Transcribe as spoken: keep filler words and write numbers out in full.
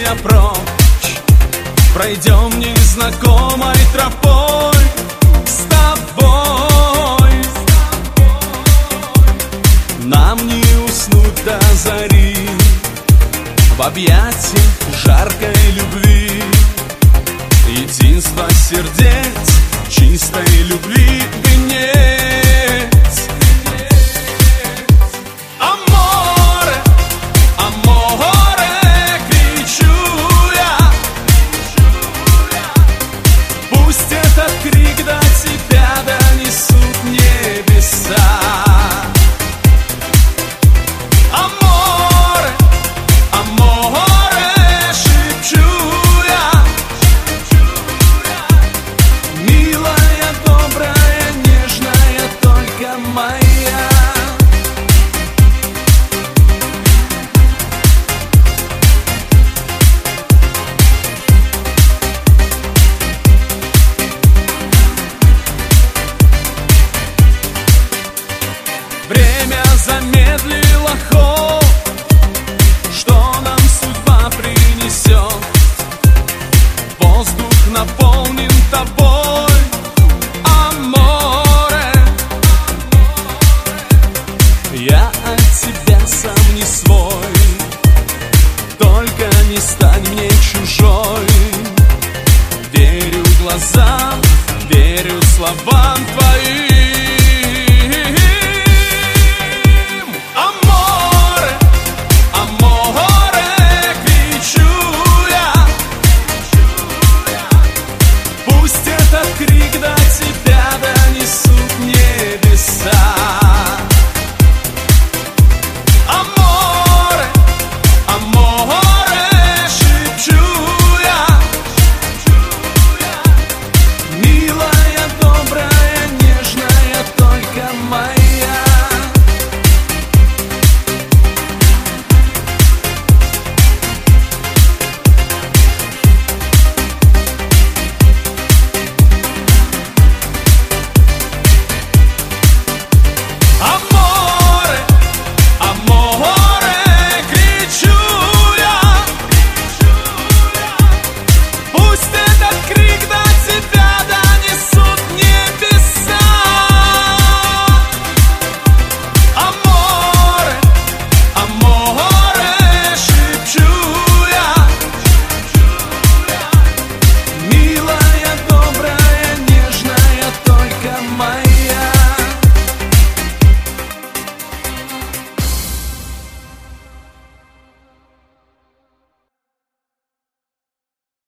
я прочь, пройдем незнакомой тропой с тобой. Нам не уснуть до зари в объятиях жаркой любви. Единство сердец, чистой любви венец. Аморе, аморе, кричу я. Пусть этот крик до тебя донесут небеса. Аморе, аморе, шепчу я. Милая, добрая, нежная, только моя. Время замедлило ход, что нам судьба принесет. Воздух наполнен тобой, аморе. Я от тебя сам не свой, только не стань мне чужой. Верю глазам, верю словам твоим. Аморе, аморе, кричу я. Пусть этот крик до тебя донесут